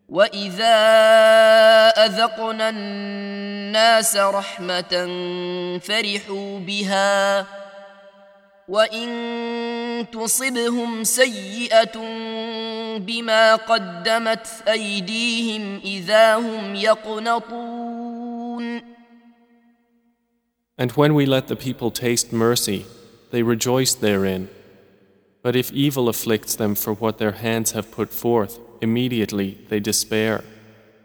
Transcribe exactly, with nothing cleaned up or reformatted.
وإذا أذقنا الناس رحمة فرحوا بها وإن تصبهم سيئة بما قدمت أيديهم إذا هم يقنطون. And when we let the people taste mercy, they rejoice therein. But if evil afflicts them for what their hands have put forth, immediately they despair.